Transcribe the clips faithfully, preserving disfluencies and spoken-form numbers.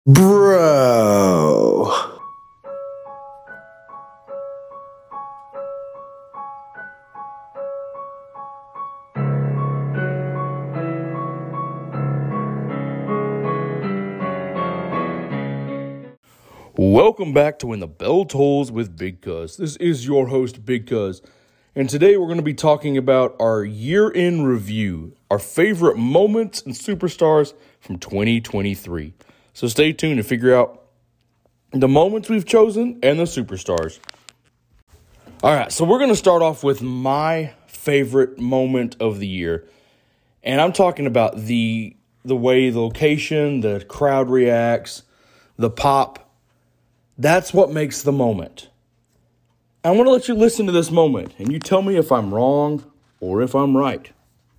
Bro. Welcome back to When the Bell Tolls with Big Cuz. This is your host, Big Cuz. And today we're going to be talking about our year-in review, our favorite moments and superstars from twenty twenty-three. So stay tuned to figure out the moments we've chosen and the superstars. All right, so we're going to start off with my favorite moment of the year. And I'm talking about the the way the location, the crowd reacts, the pop. That's what makes the moment. I want to let you listen to this moment, and you tell me if I'm wrong or if I'm right.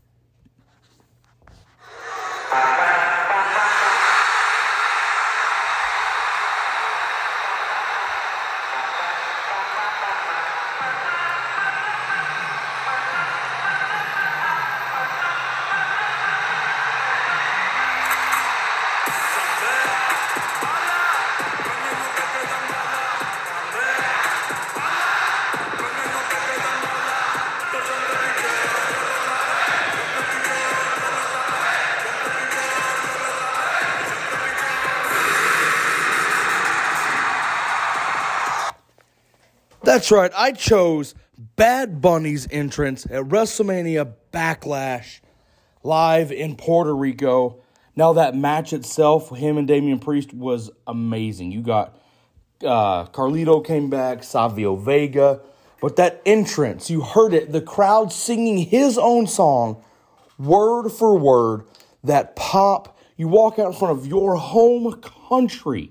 That's right, I chose Bad Bunny's entrance at WrestleMania Backlash live in Puerto Rico. Now that match itself, him and Damian Priest, was amazing. You got uh, Carlito came back, Savio Vega, but that entrance, you heard it, the crowd singing his own song, word for word, that pop, you walk out in front of your home country.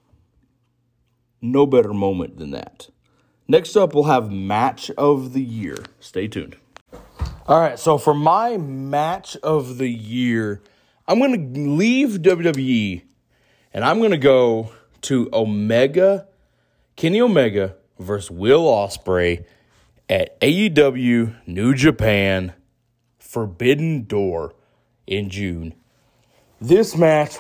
No better moment than that. Next up, we'll have Match of the Year. Stay tuned. All right, so for my Match of the Year, I'm going to leave W W E, and I'm going to go to Omega, Kenny Omega versus Will Ospreay at A E W New Japan Forbidden Door in June. This match,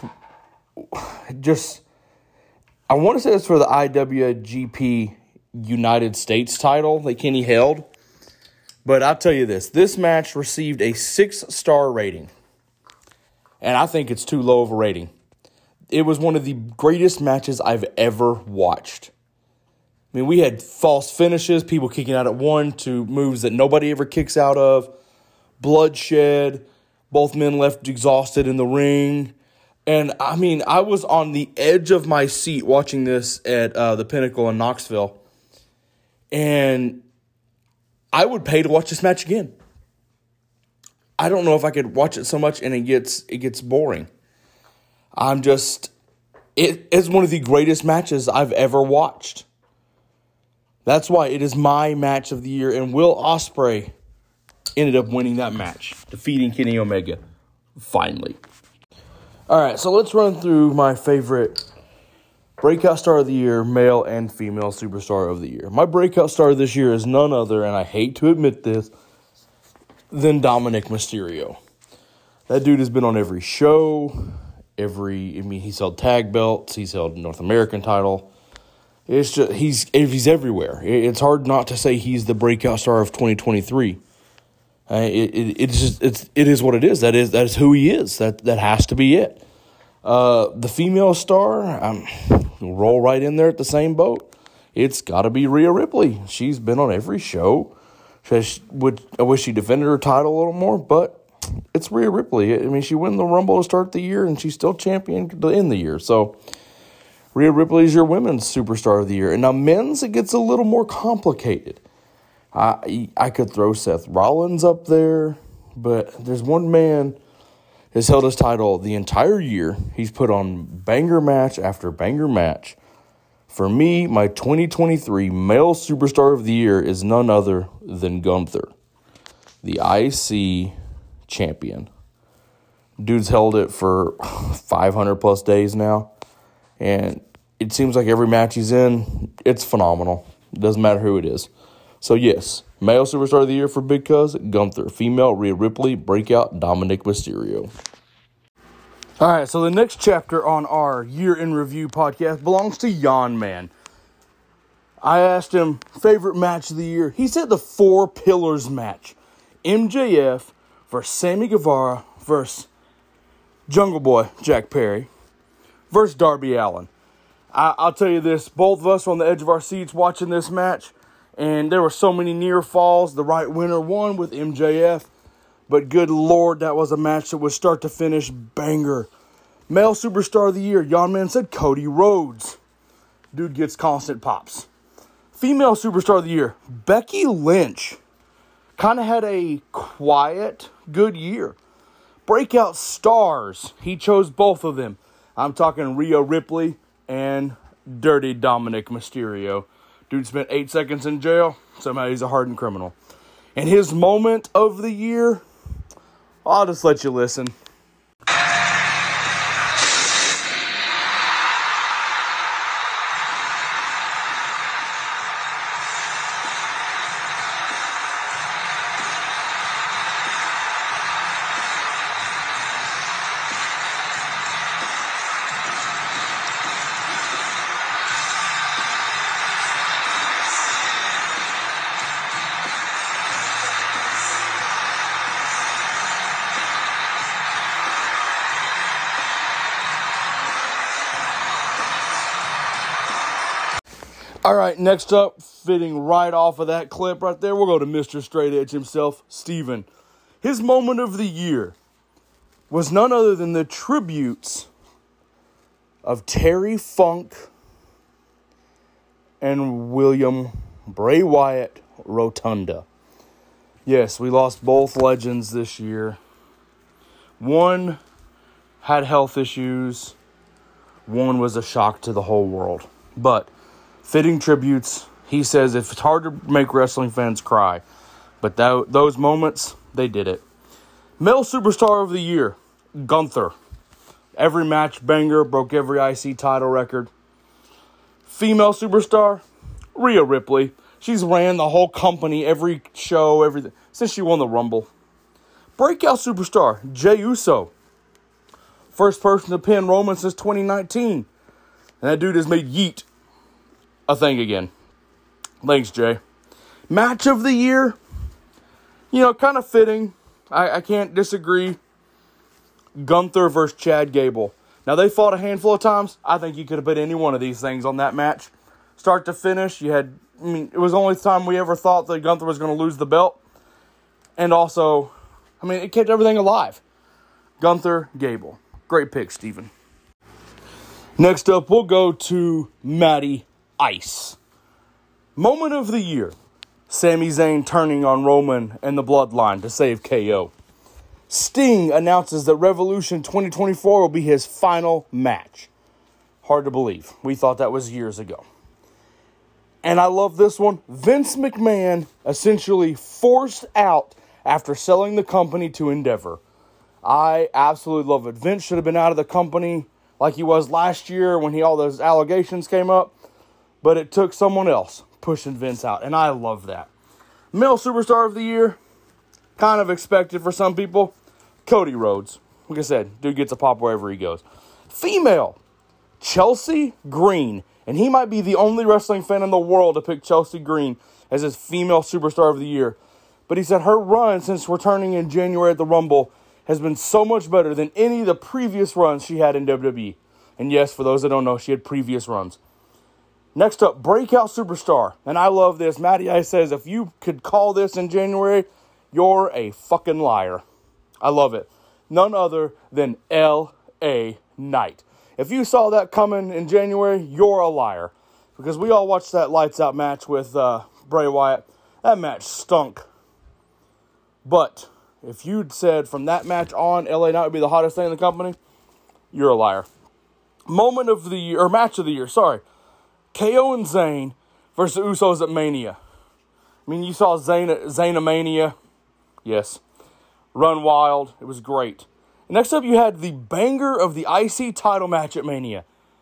just, I want to say it's for the I W G P United States title that Kenny held. But I'll tell you this, this match received a six-star rating. And I think it's too low of a rating. It was one of the greatest matches I've ever watched. I mean, we had false finishes, people kicking out at one, to moves that nobody ever kicks out of, bloodshed, both men left exhausted in the ring. And, I mean, I was on the edge of my seat watching this at uh, the Pinnacle in Knoxville. And I would pay to watch this match again. I don't know if I could watch it so much and it gets it gets boring. I'm just, it is one of the greatest matches I've ever watched. That's why it is my match of the year. And Will Ospreay ended up winning that match, defeating Kenny Omega, finally. All right, so let's run through my favorite breakout star of the year, male and female superstar of the year. My breakout star this year is none other, and I hate to admit this, than Dominic Mysterio. That dude has been on every show, every, I mean, he's held tag belts, he's held North American title. It's just, he's, he's everywhere. It's hard not to say he's the breakout star of twenty twenty-three. Uh, it, it, it's just, it's, it is what it is. That is, that is who he is. That, that has to be it. Uh, the female star, I'm roll right in there at the same boat. It's got to be Rhea Ripley. She's been on every show. She would, I wish she defended her title a little more, but it's Rhea Ripley. I mean, she won the Rumble to start the year, and she's still champion to end the year. So, Rhea Ripley is your women's superstar of the year. And now men's, it gets a little more complicated. I I could throw Seth Rollins up there, but there's one man has held his title the entire year. He's put on banger match after banger match. For me, my twenty twenty-three male superstar of the year is none other than Gunther, the I C champion. Dude's held it for five hundred plus days now, and it seems like every match he's in, it's phenomenal. It doesn't matter who it is. So yes, male superstar of the year for Big Cuz, Gunther. Female, Rhea Ripley. Breakout, Dominic Mysterio. All right, so the next chapter on our Year in Review podcast belongs to Yon Man. I asked him, favorite match of the year. He said the Four Pillars match. M J F versus Sammy Guevara versus Jungle Boy Jack Perry versus Darby Allin. I, I'll tell you this, both of us were on the edge of our seats watching this match, and there were so many near falls. The right winner won with M J F. But good Lord, that was a match that was start to finish banger. Male Superstar of the Year, Yon Man said Cody Rhodes. Dude gets constant pops. Female Superstar of the Year, Becky Lynch. Kind of had a quiet, good year. Breakout Stars, he chose both of them. I'm talking Rhea Ripley and Dirty Dominic Mysterio. Dude spent eight seconds in jail. Somehow he's a hardened criminal. And his moment of the year, I'll just let you listen. All right, next up, fitting right off of that clip right there, we'll go to Mister Straight Edge himself, Steven. His moment of the year was none other than the tributes of Terry Funk and William Bray Wyatt Rotunda. Yes, we lost both legends this year. One had health issues. One was a shock to the whole world. But fitting tributes. He says if it's hard to make wrestling fans cry, but that, those moments, they did it. Male Superstar of the Year, Gunther. Every match banger, broke every I C title record. Female Superstar, Rhea Ripley. She's ran the whole company, every show, everything, since she won the Rumble. Breakout Superstar, Jey Uso. First person to pin Roman since twenty nineteen. And that dude has made Yeet a thing again. Thanks, Jay. Match of the year, you know, kind of fitting. I, I can't disagree. Gunther versus Chad Gable. Now, they fought a handful of times. I think you could have put any one of these things on that match. Start to finish, you had, I mean, it was the only time we ever thought that Gunther was going to lose the belt. And also, I mean, it kept everything alive. Gunther, Gable. Great pick, Steven. Next up, we'll go to Matty Ice. Moment of the year. Sami Zayn turning on Roman and the Bloodline to save K O. Sting announces that Revolution twenty twenty-four will be his final match. Hard to believe. We thought that was years ago. And I love this one. Vince McMahon essentially forced out after selling the company to Endeavor. I absolutely love it. Vince should have been out of the company like he was last year when he all those allegations came up. But it took someone else pushing Vince out, and I love that. Male Superstar of the Year, kind of expected for some people, Cody Rhodes. Like I said, dude gets a pop wherever he goes. Female, Chelsea Green, and he might be the only wrestling fan in the world to pick Chelsea Green as his Female Superstar of the Year. But he said her run since returning in January at the Rumble has been so much better than any of the previous runs she had in W W E. And yes, for those that don't know, she had previous runs. Next up, Breakout Superstar. And I love this. Matty Ice says, if you could call this in January, you're a fucking liar. I love it. None other than L A Knight. If you saw that coming in January, you're a liar. Because we all watched that Lights Out match with uh, Bray Wyatt. That match stunk. But if you'd said from that match on, L A Knight would be the hottest thing in the company, you're a liar. Moment of the year, or match of the year, sorry. K O and Zayn versus the Usos at Mania. I mean, you saw Zayn at Zayn-a-Mania. Yes. Run wild. It was great. Next up, you had the banger of the I C title match at Mania.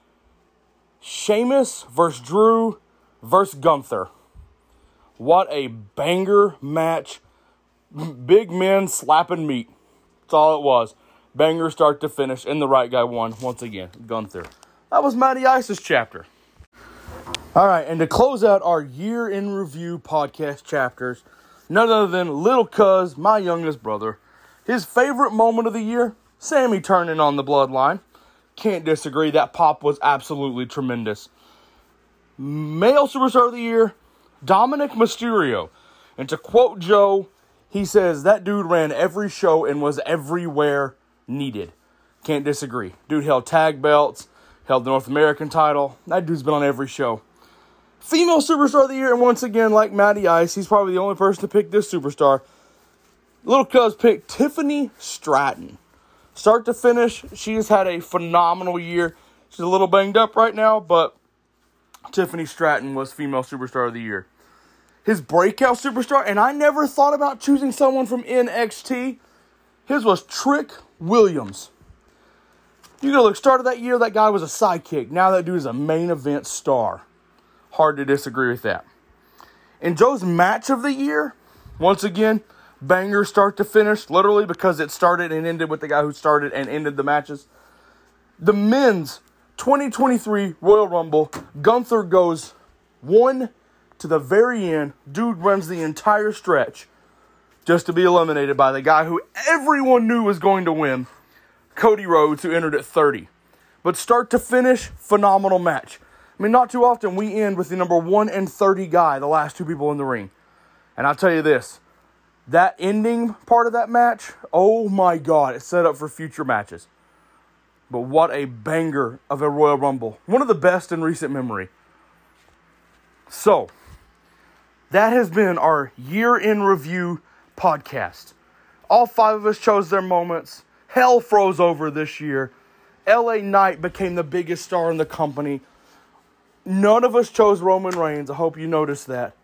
Sheamus versus Drew versus Gunther. What a banger match. Big men slapping meat. That's all it was. Banger start to finish, and the right guy won once again, Gunther. That was Matty Ice's chapter. All right, and to close out our year in review podcast chapters, none other than Little Cuz, my youngest brother. His favorite moment of the year, Sammy turning on the bloodline. Can't disagree. That pop was absolutely tremendous. Male Superstar of the Year, Dominic Mysterio. And to quote Joe, he says, that dude ran every show and was everywhere needed. Can't disagree. Dude held tag belts, held the North American title. That dude's been on every show. Female Superstar of the Year, and once again, like Matty Ice, he's probably the only person to pick this superstar. Little Cuz picked Tiffany Stratton. Start to finish, she has had a phenomenal year. She's a little banged up right now, but Tiffany Stratton was Female Superstar of the Year. His breakout superstar, and I never thought about choosing someone from N X T. His was Trick Williams. You gotta look, start of that year, that guy was a sidekick. Now that dude is a main event star. Hard to disagree with that. In Joe's match of the year, once again, banger start to finish, literally, because it started and ended with the guy who started and ended the matches. The men's twenty twenty-three Royal Rumble, Gunther goes one to the very end. Dude runs the entire stretch just to be eliminated by the guy who everyone knew was going to win, Cody Rhodes, who entered at thirty. But start to finish, phenomenal match. I mean, not too often we end with the number one and thirty guy, the last two people in the ring. And I'll tell you this, that ending part of that match, oh my God, it's set up for future matches. But what a banger of a Royal Rumble. One of the best in recent memory. So, that has been our year in review podcast. All five of us chose their moments. Hell froze over this year. L A Knight became the biggest star in the company. None of us chose Roman Reigns. I hope you noticed that.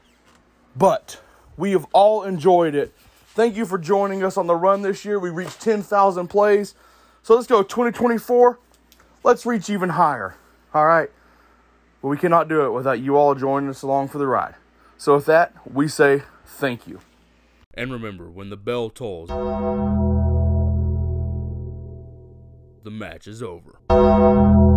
But we have all enjoyed it. Thank you for joining us on the run this year. We reached ten thousand plays. So let's go twenty twenty-four. Let's reach even higher. All right. But we cannot do it without you all joining us along for the ride. So with that, we say thank you. And remember, when the bell tolls, the match is over.